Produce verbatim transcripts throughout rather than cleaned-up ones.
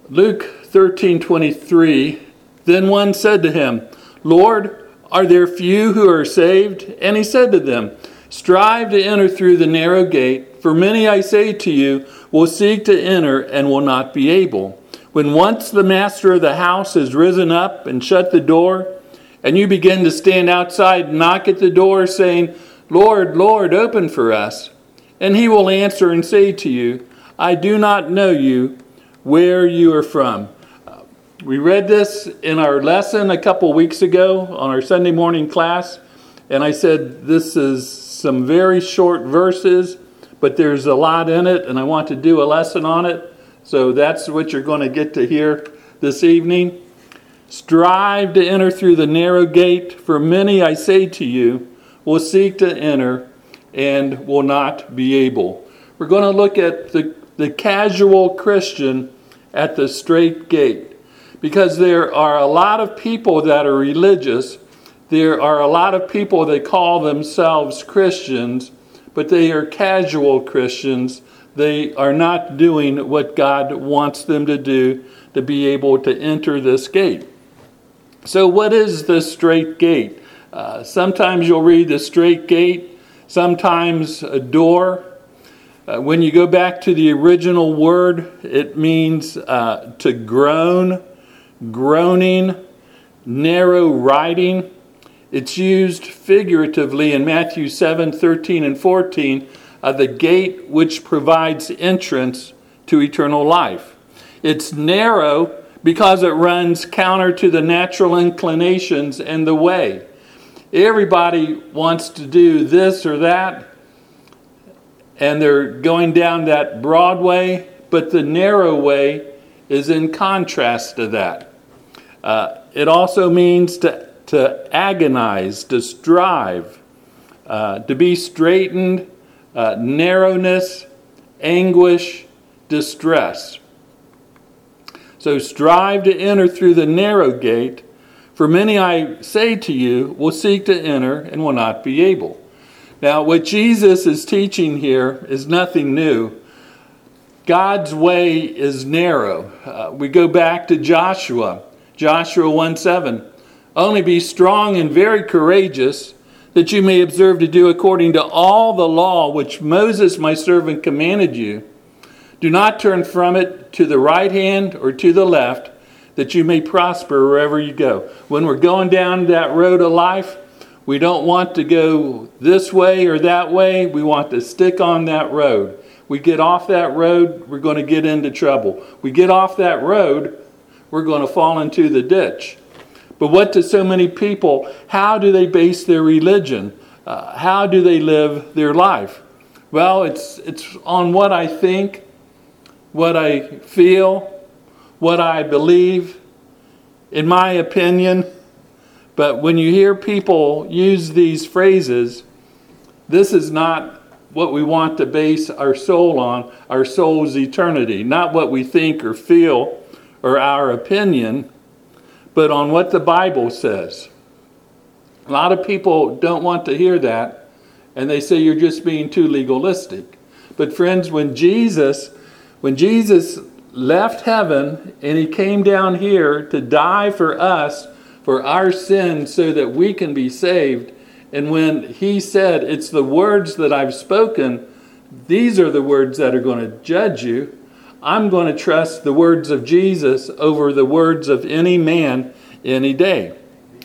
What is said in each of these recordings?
Luke thirteen twenty-three, then one said to him, Lord, are there few who are saved? And he said to them, strive to enter through the narrow gate, for many, I say to you, will seek to enter and will not be able. When once the master of the house has risen up and shut the door, and you begin to stand outside and knock at the door, saying, Lord, Lord, open for us. And he will answer and say to you, I do not know you, where you are from. Uh, we read this in our lesson a couple weeks ago on our Sunday morning class, and I said this is some very short verses, but there's a lot in it, and I want to do a lesson on it. So that's what you're going to get to hear this evening. Strive to enter through the narrow gate, for many, I say to you, will seek to enter and will not be able. We're going to look at the, the casual Christian at the straight gate, because there are a lot of people that are religious. There are a lot of people that call themselves Christians, but they are casual Christians. They are not doing what God wants them to do to be able to enter this gate. So what is the straight gate? Uh, sometimes you'll read the straight gate, sometimes a door. Uh, when you go back to the original word, it means uh, to groan, groaning, narrow riding. It's used figuratively in Matthew seven, thirteen, and fourteen, uh, the gate which provides entrance to eternal life. It's narrow because it runs counter to the natural inclinations and the way. Everybody wants to do this or that, and they're going down that broad way, but the narrow way is in contrast to that. Uh, it also means to, to agonize, to strive, uh, to be straitened, uh, narrowness, anguish, distress. So strive to enter through the narrow gate, for many, I say to you, will seek to enter and will not be able. Now, what Jesus is teaching here is nothing new. God's way is narrow. Uh, we go back to Joshua, Joshua one seven. Only be strong and very courageous, that you may observe to do according to all the law which Moses my servant commanded you. Do not turn from it to the right hand or to the left, that you may prosper wherever you go. When we're going down that road of life, we don't want to go this way or that way. We want to stick on that road. We get off that road, we're going to get into trouble. We get off that road, we're going to fall into the ditch. But what do so many people, how do they base their religion? Uh, how do they live their life? Well, it's it's on what I think, what I feel, what I believe, in my opinion. But when you hear people use these phrases, this is not what we want to base our soul on, our soul's eternity. Not what we think or feel or our opinion, but on what the Bible says. A lot of people don't want to hear that, and they say you're just being too legalistic. But friends, when Jesus, when Jesus left heaven and he came down here to die for us, for our sins, so that we can be saved, and when he said, it's the words that I've spoken, these are the words that are going to judge you, I'm going to trust the words of Jesus over the words of any man any day.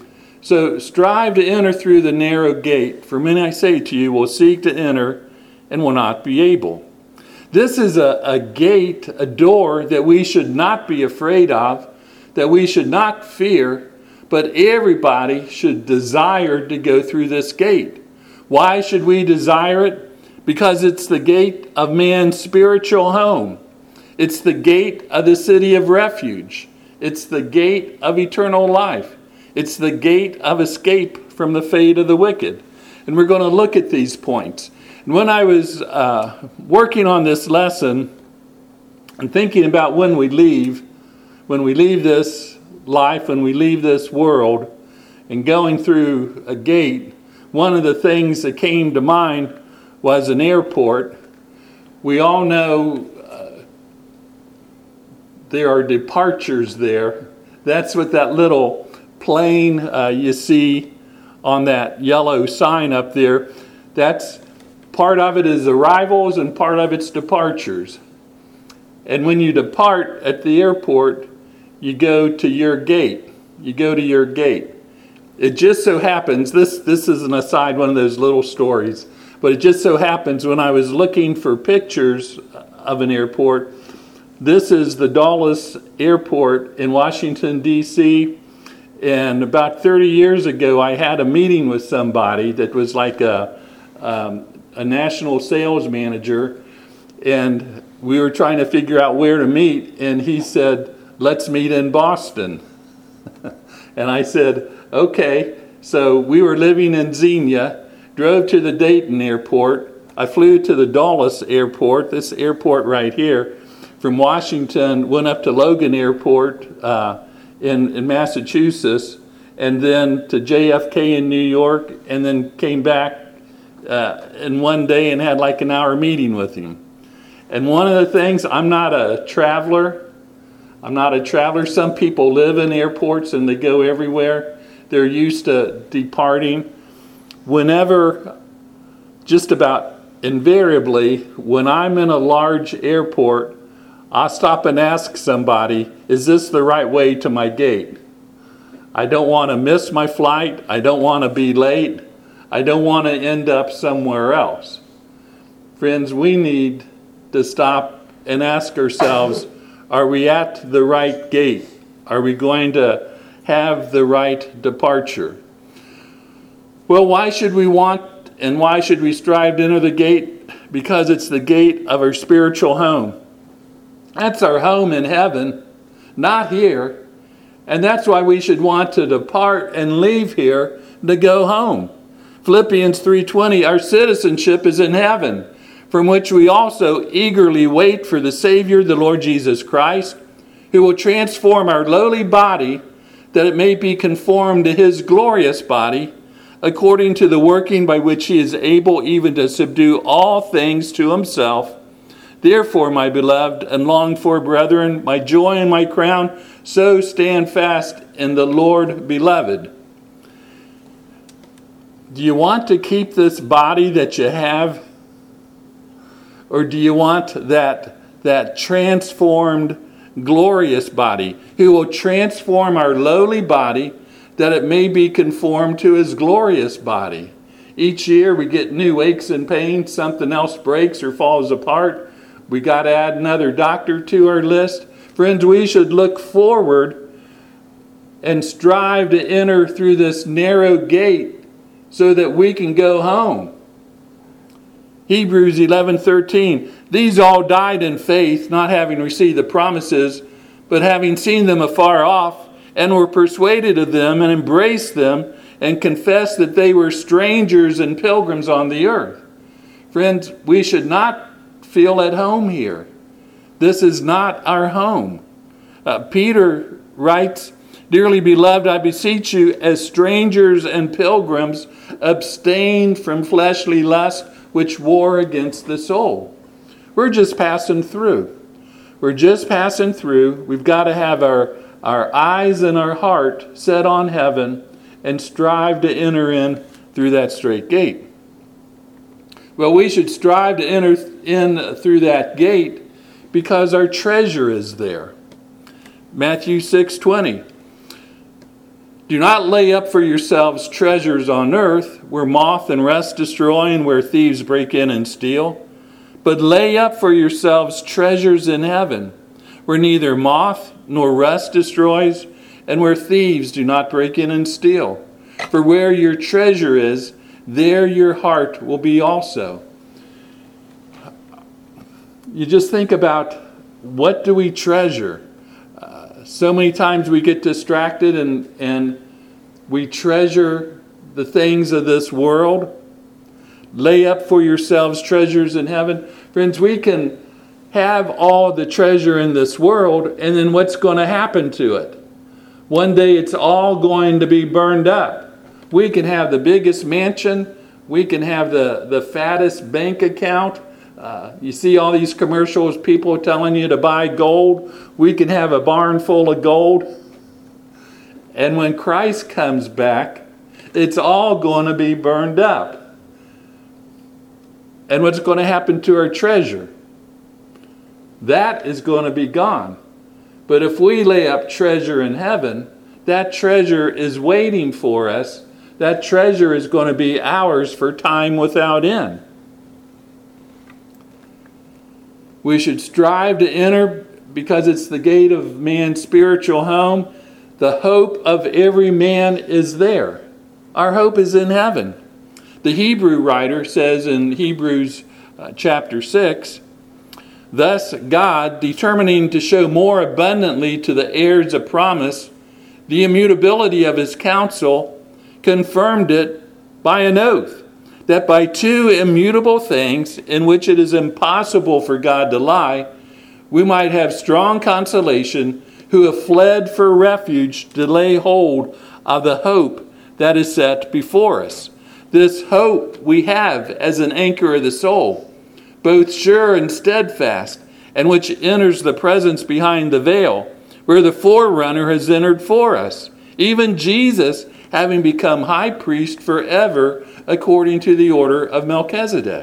So strive to enter through the narrow gate, for many, I say to you, will seek to enter and will not be able. This is a, a gate, a door that we should not be afraid of, that we should not fear, but everybody should desire to go through this gate. Why should we desire it? Because it's the gate of man's spiritual home. It's the gate of the city of refuge. It's the gate of eternal life. It's the gate of escape from the fate of the wicked. And we're going to look at these points. And when I was uh, working on this lesson and thinking about when we leave, when we leave this life, when we leave this world, and going through a gate, one of the things that came to mind was an airport. We all know uh, there are departures there. That's what that little plane uh, you see on that yellow sign up there. That's part of it is arrivals and part of it's departures. And when you depart at the airport, you go to your gate. You go to your gate. It just so happens, this, this is an aside, one of those little stories, but it just so happens when I was looking for pictures of an airport, this is the Dulles Airport in Washington, D C, and about thirty years ago I had a meeting with somebody that was like a, um, a national sales manager, and we were trying to figure out where to meet, and he said, let's meet in Boston. And I said, okay. So we were living in Xenia, drove to the Dayton airport. I flew to the Dulles airport, this airport right here, from Washington, went up to Logan Airport uh, in, in Massachusetts, and then to J F K in New York, and then came back uh, in one day and had like an hour meeting with him. And one of the things, I'm not a traveler. I'm not a traveler. Some people live in airports and they go everywhere. They're used to departing. Whenever, just about invariably, when I'm in a large airport, I'll stop and ask somebody, is this the right way to my gate? I don't want to miss my flight. I don't want to be late. I don't want to end up somewhere else. Friends, we need to stop and ask ourselves, are we at the right gate? Are we going to have the right departure? Well, why should we want and why should we strive to enter the gate? Because it's the gate of our spiritual home. That's our home in heaven, not here. And that's why we should want to depart and leave here to go home. Philippians three twenty, our citizenship is in heaven, from which we also eagerly wait for the Savior, the Lord Jesus Christ, who will transform our lowly body that it may be conformed to his glorious body, according to the working by which he is able even to subdue all things to himself. Therefore, my beloved and longed for brethren, my joy and my crown, so stand fast in the Lord, beloved. Do you want to keep this body that you have? Or do you want that, that transformed, glorious body, who will transform our lowly body that it may be conformed to his glorious body? Each year we get new aches and pains, something else breaks or falls apart. We got to add another doctor to our list. Friends, we should look forward and strive to enter through this narrow gate so that we can go home. Hebrews eleven thirteen, these all died in faith, not having received the promises, but having seen them afar off, and were persuaded of them, and embraced them, and confessed that they were strangers and pilgrims on the earth. Friends, we should not feel at home here. This is not our home. Uh, Peter writes, dearly beloved, I beseech you, as strangers and pilgrims, abstain from fleshly lust, which war against the soul. We're just passing through. We're just passing through. We've got to have our, our eyes and our heart set on heaven and strive to enter in through that straight gate. Well, we should strive to enter in through that gate because our treasure is there. Matthew six twenty. Do not lay up for yourselves treasures on earth, where moth and rust destroy and where thieves break in and steal. But lay up for yourselves treasures in heaven, where neither moth nor rust destroys, and where thieves do not break in and steal. For where your treasure is, there your heart will be also. You just think about, what do we treasure? Uh, so many times we get distracted and, and we treasure the things of this world. Lay up for yourselves treasures in heaven. Friends, we can have all the treasure in this world, and then what's going to happen to it? One day it's all going to be burned up. We can have the biggest mansion. We can have the, the fattest bank account. Uh, you see all these commercials, people telling you to buy gold. We can have a barn full of gold. And when Christ comes back, it's all going to be burned up. And what's going to happen to our treasure? That is going to be gone. But if we lay up treasure in heaven, that treasure is waiting for us. That treasure is going to be ours for time without end. We should strive to enter because it's the gate of man's spiritual home. The hope of every man is there. Our hope is in heaven. The Hebrew writer says in Hebrews uh, chapter six, thus God, determining to show more abundantly to the heirs of promise the immutability of his counsel, confirmed it by an oath, that by two immutable things in which it is impossible for God to lie, we might have strong consolation who have fled for refuge to lay hold of the hope that is set before us. This hope we have as an anchor of the soul, both sure and steadfast, and which enters the presence behind the veil, where the forerunner has entered for us, even Jesus having become high priest forever according to the order of Melchizedek.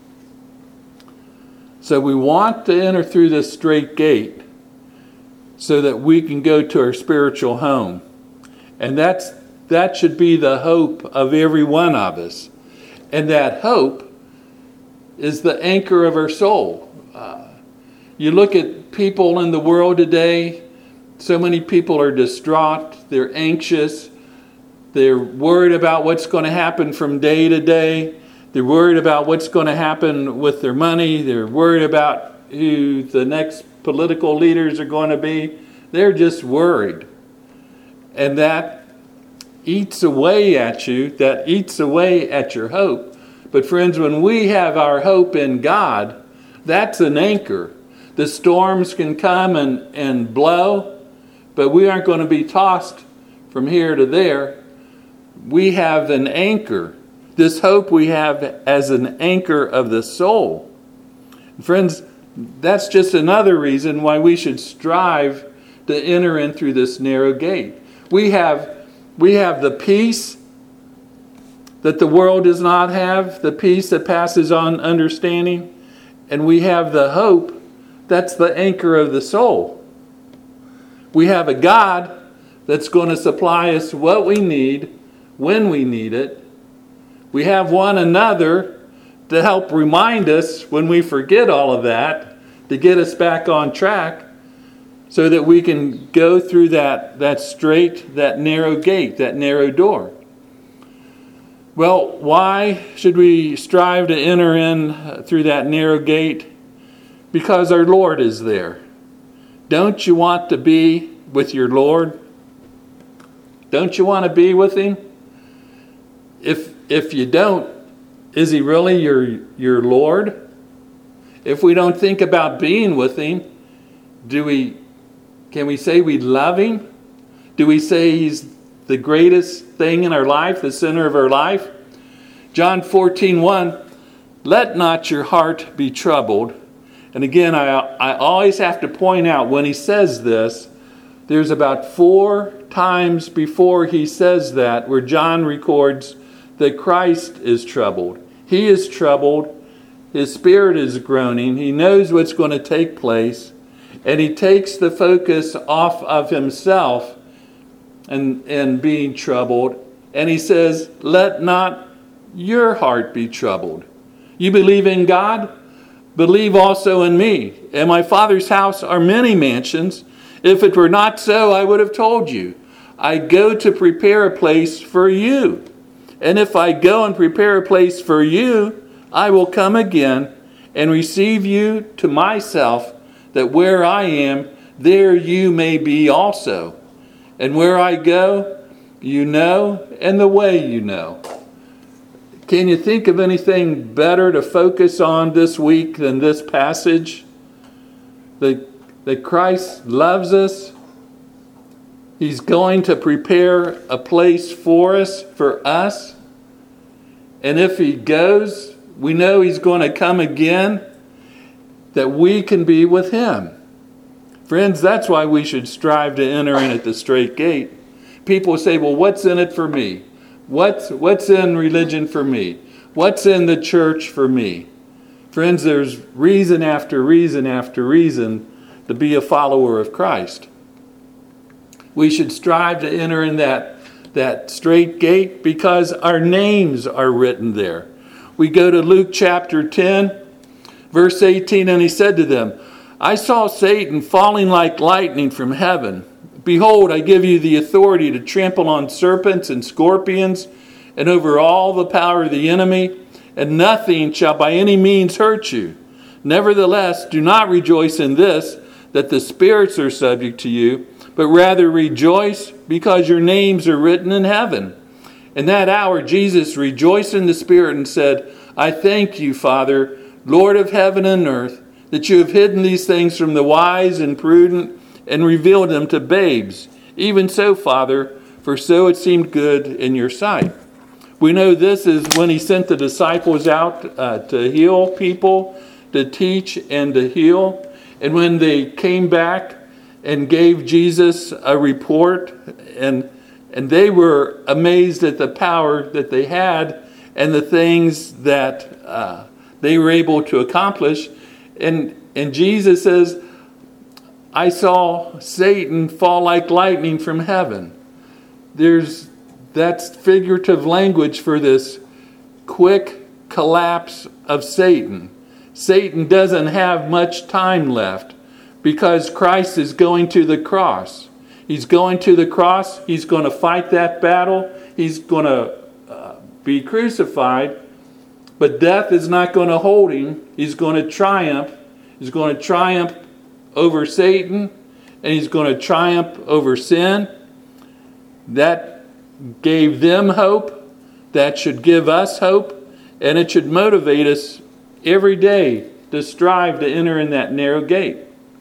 So we want to enter through this straight gate so that we can go to our spiritual home. And that's that should be the hope of every one of us. And that hope is the anchor of our soul. Uh, you look at people in the world today, so many people are distraught, they're anxious, they're worried about what's going to happen from day to day, they're worried about what's going to happen with their money, they're worried about who the next political leaders are going to be. They're just worried. And that eats away at you, that eats away at your hope. But friends, when we have our hope in God, that's an anchor. The storms can come and, and blow, but we aren't going to be tossed from here to there. We have an anchor. This hope we have as an anchor of the soul. Friends, that's just another reason why we should strive to enter in through this narrow gate. We have We have the peace that the world does not have, the peace that passes on understanding, and we have the hope that's the anchor of the soul. We have a God that's going to supply us what we need when we need it. We have one another to help remind us when we forget all of that, to get us back on track, so that we can go through that, that straight, that narrow gate, that narrow door. Well, why should we strive to enter in through that narrow gate? Because our Lord is there. Don't you want to be with your Lord? Don't you want to be with him? If if you don't, is he really your, your Lord? If we don't think about being with him, do we Can we say we love him? Do we say he's the greatest thing in our life, the center of our life? John fourteen one, let not your heart be troubled. And again, I, I always have to point out when he says this, there's about four times before he says that where John records that Christ is troubled. He is troubled. His spirit is groaning. He knows what's going to take place. And he takes the focus off of himself and, and being troubled. And he says, let not your heart be troubled. You believe in God? Believe also in me. In my Father's house are many mansions. If it were not so, I would have told you. I go to prepare a place for you. And if I go and prepare a place for you, I will come again and receive you to myself, that where I am, there you may be also. And where I go, you know, and the way you know. Can you think of anything better to focus on this week than this passage? That, that Christ loves us. He's going to prepare a place for us, for us. And if he goes, we know he's going to come again that we can be with him. Friends, that's why we should strive to enter in at the straight gate. People say, well, what's in it for me? What's, what's in religion for me? What's in the church for me? Friends, there's reason after reason after reason to be a follower of Christ. We should strive to enter in that, that straight gate because our names are written there. We go to Luke chapter ten, verse eighteen, and he said to them, I saw Satan falling like lightning from heaven. Behold, I give you the authority to trample on serpents and scorpions and over all the power of the enemy, and nothing shall by any means hurt you. Nevertheless, do not rejoice in this, that the spirits are subject to you, but rather rejoice because your names are written in heaven. In that hour, Jesus rejoiced in the Spirit and said, I thank you, Father, Lord of heaven and earth, that you have hidden these things from the wise and prudent and revealed them to babes. Even so, Father, for so it seemed good in your sight. We know this is when he sent the disciples out uh, to heal people, to teach and to heal. And when they came back and gave Jesus a report, and and they were amazed at the power that they had and the things that uh, they were able to accomplish. And, and Jesus says, I saw Satan fall like lightning from heaven. There's that's figurative language for this quick collapse of Satan. Satan doesn't have much time left because Christ is going to the cross. He's going to the cross. He's going to fight that battle. He's going to uh, be crucified. But death is not going to hold him. He's going to triumph. He's going to triumph over Satan. And he's going to triumph over sin. That gave them hope. That should give us hope. And it should motivate us every day to strive to enter in that narrow gate.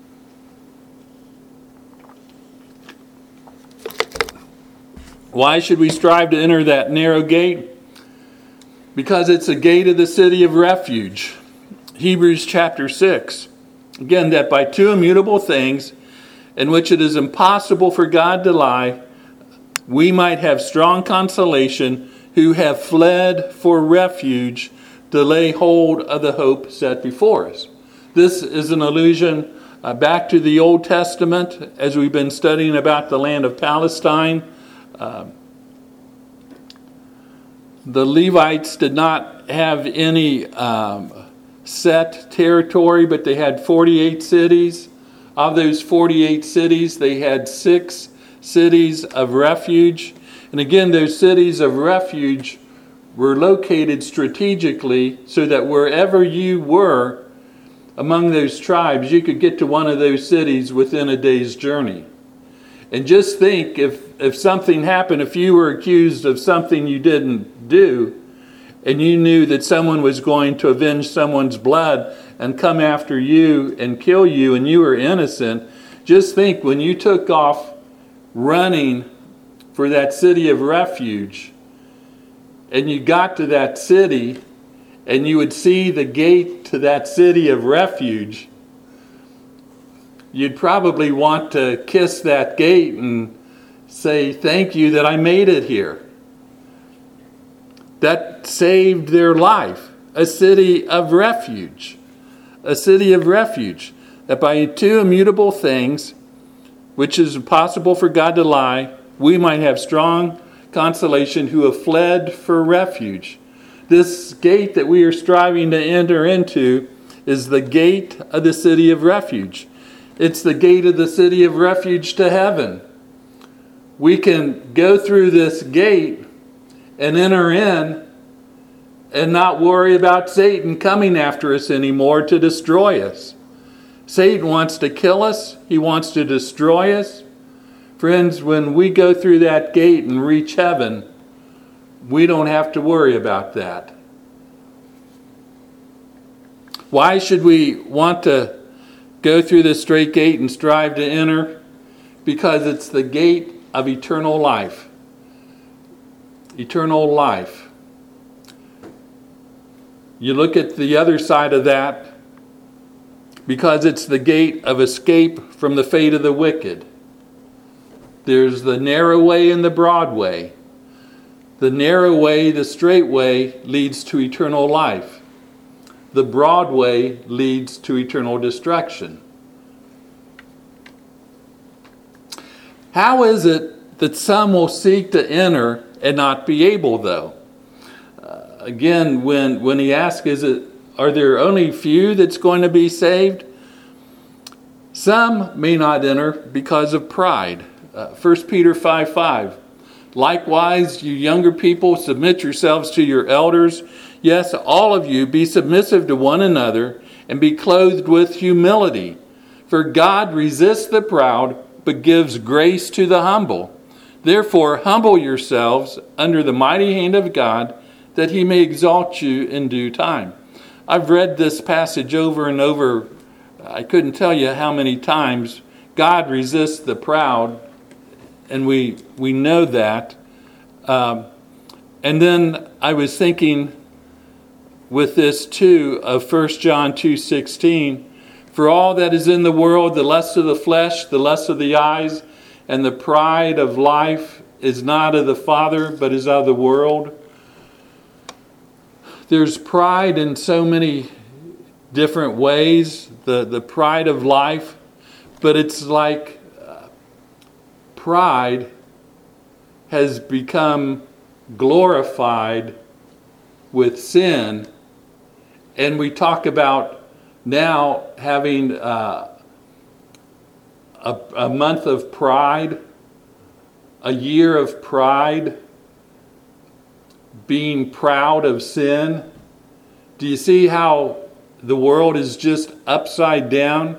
Why should we strive to enter that narrow gate? Because it's a gate of the city of refuge. Hebrews chapter six. Again, that by two immutable things, in which it is impossible for God to lie, we might have strong consolation who have fled for refuge to lay hold of the hope set before us. This is an allusion uh, back to the Old Testament as we've been studying about the land of Palestine. Uh, the Levites did not have any um, set territory, but they had forty-eight cities. Of those forty-eight cities, they had six cities of refuge. And again, those cities of refuge were located strategically so that wherever you were among those tribes, you could get to one of those cities within a day's journey. And just think, if, if something happened, if you were accused of something you didn't do, and you knew that someone was going to avenge someone's blood and come after you and kill you, and you were innocent, just think when you took off running for that city of refuge, and you got to that city, and you would see the gate to that city of refuge, you'd probably want to kiss that gate and say, thank you that I made it here. That saved their life. A city of refuge. A city of refuge. That by two immutable things, which is impossible for God to lie, we might have strong consolation who have fled for refuge. This gate that we are striving to enter into is the gate of the city of refuge. It's the gate of the city of refuge to heaven. We can go through this gate and enter in and not worry about Satan coming after us anymore to destroy us. Satan wants to kill us. He wants to destroy us. Friends, when we go through that gate and reach heaven, we don't have to worry about that. Why should we want to go through the straight gate and strive to enter? Because it's the gate of eternal life. Eternal life. You look at the other side of that, because it's the gate of escape from the fate of the wicked. There's the narrow way and the broad way. The narrow way, the straight way, leads to eternal life. The broad way leads to eternal destruction. How is it that some will seek to enter and not be able, though? Uh, again, when, when he asks, is it, are there only few that's going to be saved? Some may not enter because of pride. Uh, First Peter five five. Likewise, you younger people, submit yourselves to your elders. Yes, all of you, be submissive to one another and be clothed with humility. For God resists the proud, but gives grace to the humble. Therefore, humble yourselves under the mighty hand of God, that he may exalt you in due time. I've read this passage over and over. I couldn't tell you how many times. God resists the proud, and we we know that. Um, and then I was thinking with this too of First John two sixteen. For all that is in the world, the lust of the flesh, the lust of the eyes, and the pride of life is not of the Father, but is of the world. There's pride in so many different ways, the, the pride of life, but it's like uh, pride has become glorified with sin, and we talk about now having uh, a, a month of pride, a year of pride, being proud of sin. Do you see how the world is just upside down?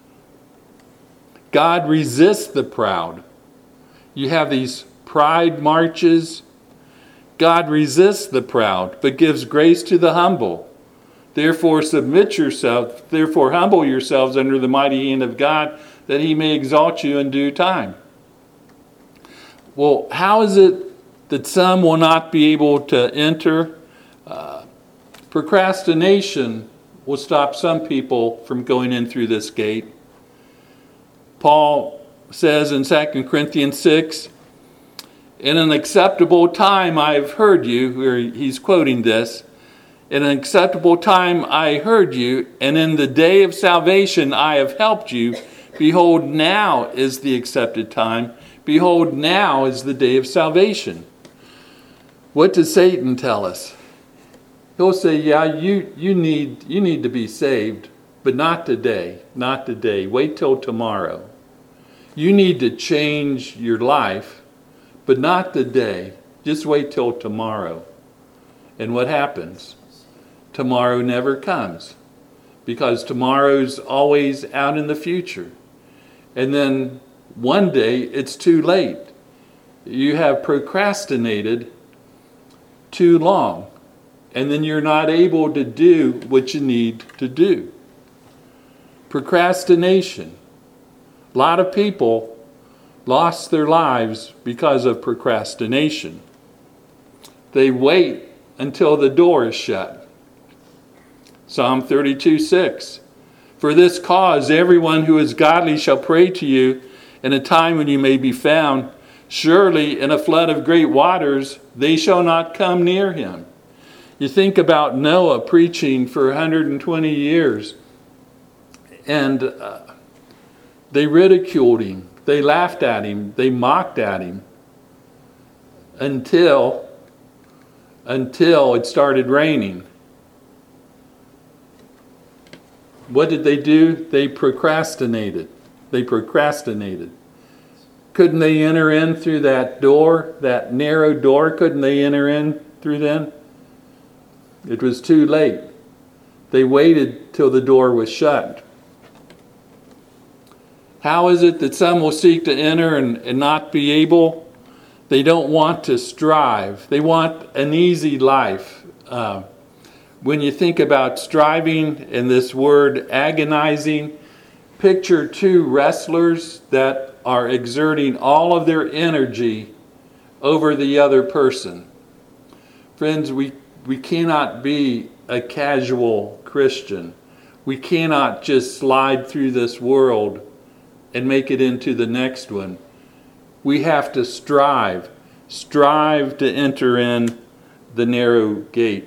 God resists the proud. You have these pride marches. God resists the proud, but gives grace to the humble. Therefore submit yourself, therefore humble yourselves under the mighty hand of God, that he may exalt you in due time. Well, how is it that some will not be able to enter? Uh, procrastination will stop some people from going in through this gate. Paul says in Second Corinthians six, in an acceptable time I have heard you, where he's quoting this, in an acceptable time I heard you, and in the day of salvation I have helped you. Behold, now is the accepted time. Behold, now is the day of salvation. What does Satan tell us? He'll say, yeah, you, you need you need to be saved, but not today, not today. Wait till tomorrow. You need to change your life, but not today. Just wait till tomorrow. And what happens? Tomorrow never comes, because tomorrow's always out in the future. And then one day it's too late. You have procrastinated too long, and then you're not able to do what you need to do. Procrastination. A lot of people lost their lives because of procrastination. They wait until the door is shut. Psalm thirty-two six. For this cause everyone who is godly shall pray to you in a time when you may be found. Surely in a flood of great waters they shall not come near him. You think about Noah preaching for one hundred twenty years, and uh, they ridiculed him, they laughed at him, they mocked at him, until until it started raining. What did they do? They procrastinated. They procrastinated. Couldn't they enter in through that door, that narrow door? Couldn't they enter in through then? It was too late. They waited till the door was shut. How is it that some will seek to enter and, and not be able? They don't want to strive. They want an easy life. Uh, when you think about striving and this word agonizing, picture two wrestlers that are exerting all of their energy over the other person. Friends, we, we cannot be a casual Christian. We cannot just slide through this world and make it into the next one. We have to strive, strive to enter in the narrow gate.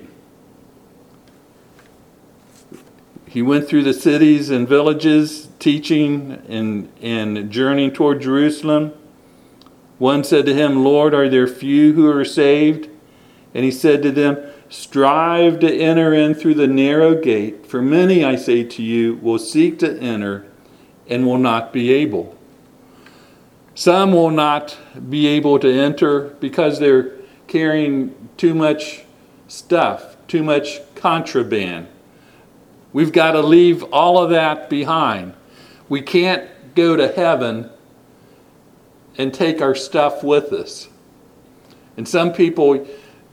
He went through the cities and villages, teaching and, and journeying toward Jerusalem. One said to him, Lord, are there few who are saved? And he said to them, strive to enter in through the narrow gate, for many, I say to you, will seek to enter and will not be able. Some will not be able to enter because they're carrying too much stuff, too much contraband. We've got to leave all of that behind. We can't go to heaven and take our stuff with us. And some people,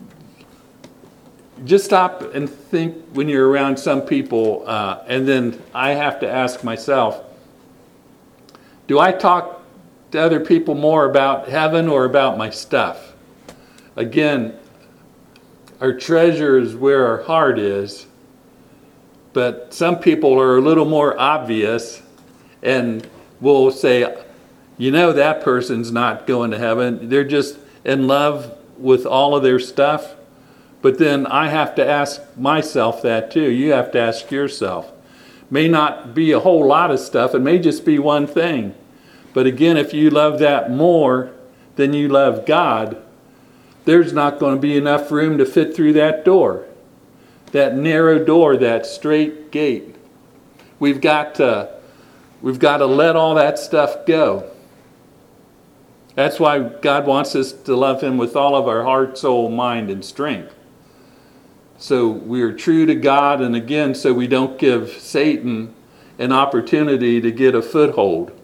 just stop and think when you're around some people, uh, and then I have to ask myself, do I talk to other people more about heaven or about my stuff? Again, our treasure is where our heart is. But some people are a little more obvious and will say, you know, that person's not going to heaven. They're just in love with all of their stuff. But then I have to ask myself that too. You have to ask yourself. May not be a whole lot of stuff. It may just be one thing. But again, if you love that more than you love God, there's not going to be enough room to fit through that door. That narrow door, that straight gate. We've got to, we've got to let all that stuff go. That's why God wants us to love Him with all of our heart, soul, mind, and strength. So we are true to God, and again, so we don't give Satan an opportunity to get a foothold.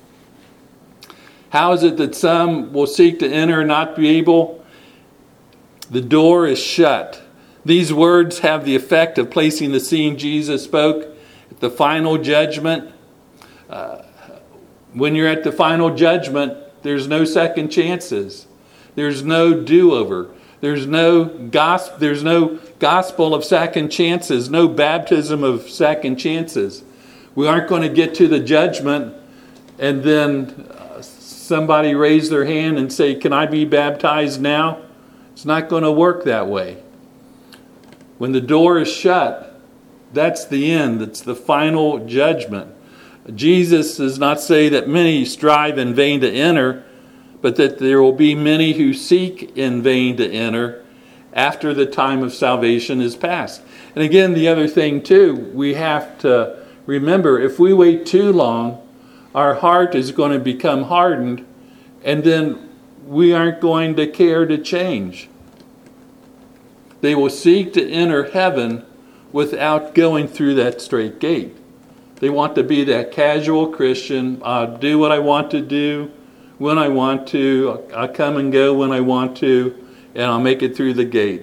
How is it that some will seek to enter and not be able? The door is shut. These words have the effect of placing the scene Jesus spoke at the final judgment. Uh, when you're at the final judgment, there's no second chances. There's no do-over. There's no gospel, there's no gospel of second chances, no baptism of second chances. We aren't going to get to the judgment and then uh, somebody raise their hand and say, can I be baptized now? It's not going to work that way. When the door is shut, that's the end. It's the final judgment. Jesus does not say that many strive in vain to enter, but that there will be many who seek in vain to enter after the time of salvation is past. And again, the other thing too, we have to remember, if we wait too long, our heart is going to become hardened, and then we aren't going to care to change. They will seek to enter heaven without going through that straight gate. They want to be that casual Christian. I'll do what I want to do when I want to. I'll come and go when I want to, and I'll make it through the gate.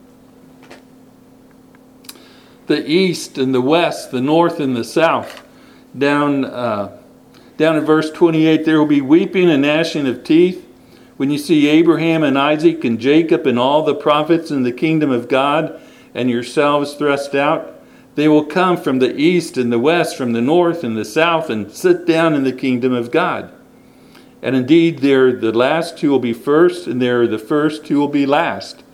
The east and the west, the north and the south. Down, uh, down in verse twenty-eight, there will be weeping and gnashing of teeth when you see Abraham and Isaac and Jacob and all the prophets in the kingdom of God and yourselves thrust out. They will come from the east and the west, from the north and the south, and sit down in the kingdom of God. And indeed, they're the last who will be first, and they're the first who will be last.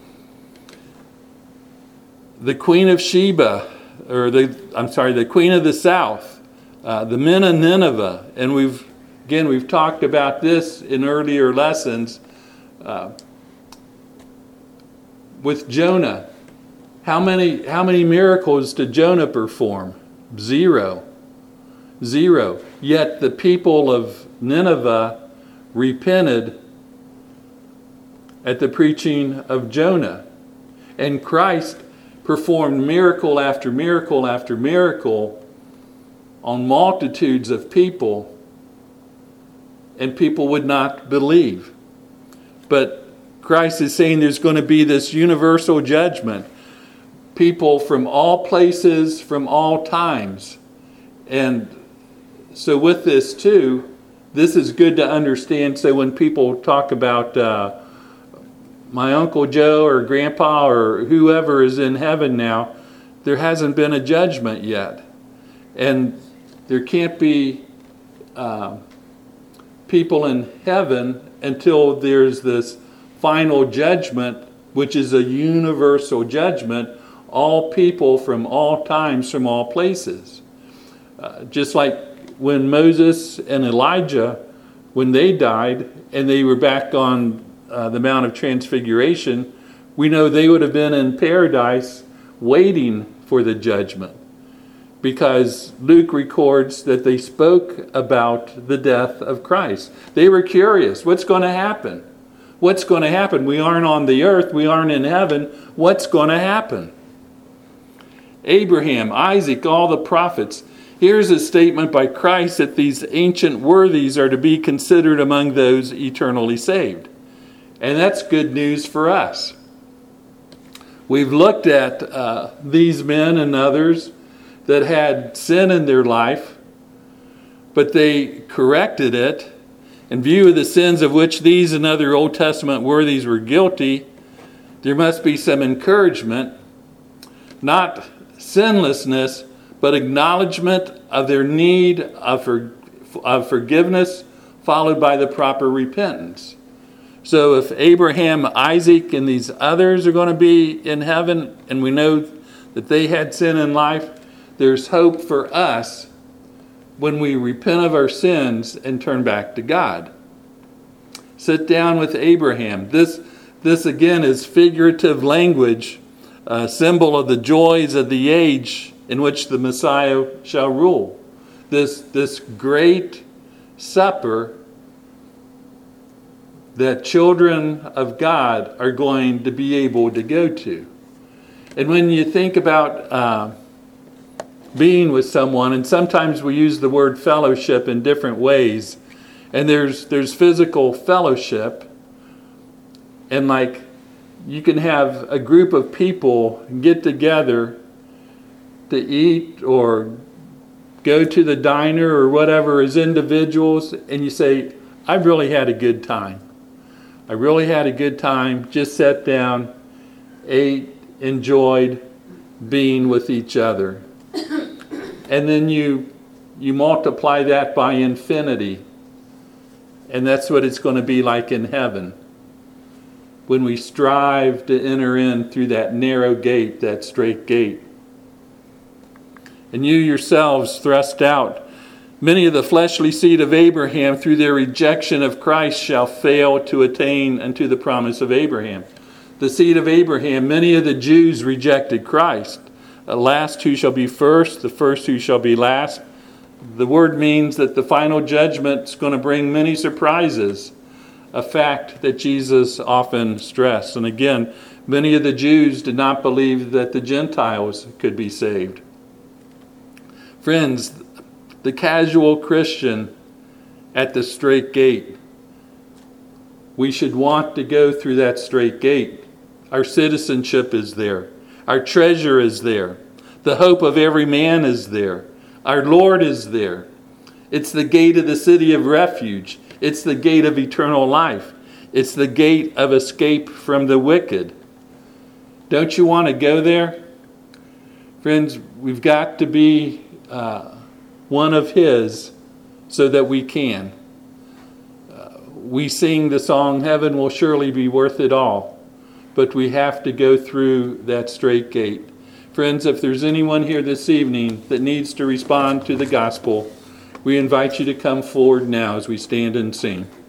The Queen of Sheba, or the, I'm sorry, the Queen of the South, uh, the men of Nineveh, and we've, again, we've talked about this in earlier lessons, uh, with Jonah. How many, how many miracles did Jonah perform? Zero. Zero. Yet the people of Nineveh repented at the preaching of Jonah. And Christ performed miracle after miracle after miracle on multitudes of people, and people would not believe. But Christ is saying there's going to be this universal judgment. People from all places, from all times. And so with this too, this is good to understand. So when people talk about uh, my Uncle Joe or Grandpa or whoever is in heaven now, there hasn't been a judgment yet. And there can't be uh, people in heaven until there's this final judgment, which is a universal judgment, all people from all times, from all places. Uh, just like when Moses and Elijah, when they died and they were back on uh, the Mount of Transfiguration, we know they would have been in paradise waiting for the judgment, because Luke records that they spoke about the death of Christ. They were curious. What's going to happen? What's going to happen? We aren't on the earth. We aren't in heaven. What's going to happen? Abraham, Isaac, all the prophets. Here's a statement by Christ that these ancient worthies are to be considered among those eternally saved. And that's good news for us. We've looked at uh, these men and others that had sin in their life, but they corrected it. In view of the sins of which these and other Old Testament worthies were guilty, there must be some encouragement, not sinlessness, but acknowledgement of their need of, for, of forgiveness, followed by the proper repentance. So if Abraham, Isaac, and these others are going to be in heaven, and we know that they had sin in life, there's hope for us when we repent of our sins and turn back to God. Sit down with Abraham. This, this again is figurative language, a symbol of the joys of the age in which the Messiah shall rule. This, this great supper that children of God are going to be able to go to. And when you think about uh, being with someone, and sometimes we use the word fellowship in different ways, and there's there's physical fellowship, and like you can have a group of people get together to eat or go to the diner or whatever as individuals, and you say, I've really had a good time. I really had a good time, just sat down, ate, enjoyed being with each other. And then you you multiply that by infinity. And that's what it's going to be like in heaven, when we strive to enter in through that narrow gate, that straight gate. And you yourselves thrust out. Many of the fleshly seed of Abraham, through their rejection of Christ, shall fail to attain unto the promise of Abraham. The seed of Abraham, many of the Jews rejected Christ. The last who shall be first, the first who shall be last. The word means that the final judgment is going to bring many surprises, a fact that Jesus often stressed. And again, many of the Jews did not believe that the Gentiles could be saved. Friends, the casual Christian at the straight gate, we should want to go through that straight gate. Our citizenship is there. Our treasure is there. The hope of every man is there. Our Lord is there. It's the gate of the city of refuge. It's the gate of eternal life. It's the gate of escape from the wicked. Don't you want to go there? Friends, we've got to be uh, one of His so that we can. Uh, we sing the song, Heaven Will Surely Be Worth It All. But we have to go through that straight gate. Friends, if there's anyone here this evening that needs to respond to the gospel, we invite you to come forward now as we stand and sing.